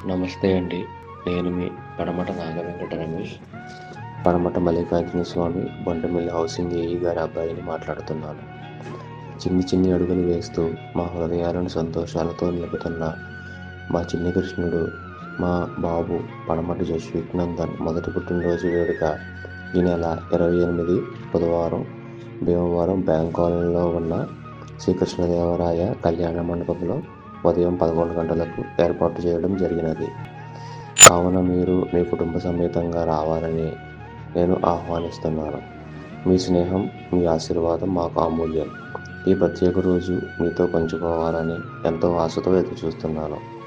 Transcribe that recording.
నమస్తే అండి. నేను మీ పడమట నాగవెంకట రమేష్, పడమట మల్లికార్జున స్వామి బొండమిల్లి హౌసింగ్ ఏఈ గారి అబ్బాయిని మాట్లాడుతున్నాను. చిన్ని చిన్ని అడుగులు వేస్తూ మా హృదయాలను సంతోషాలతో నింపుతున్న మా చిన్ని కృష్ణుడు, మా బాబు పడమటి జస్విక్ నందన్ మొదటి పుట్టినరోజు వేడుక ఈ నెల 28 బుధవారం భీమవరం బ్యాంక్ కాలనీలో ఉన్న శ్రీకృష్ణదేవరాయ కళ్యాణ మండపంలో ఉదయం 11 గంటలకు ఏర్పాటు చేయడం జరిగినది. కావున మీరు మీ కుటుంబ సమేతంగా రావాలని నేను ఆహ్వానిస్తున్నాను. మీ స్నేహం, మీ ఆశీర్వాదం మాకు అమూల్యం. ఈ ప్రత్యేక రోజు మీతో పంచుకోవాలని ఎంతో ఆశతో ఎదురుచూస్తున్నాను.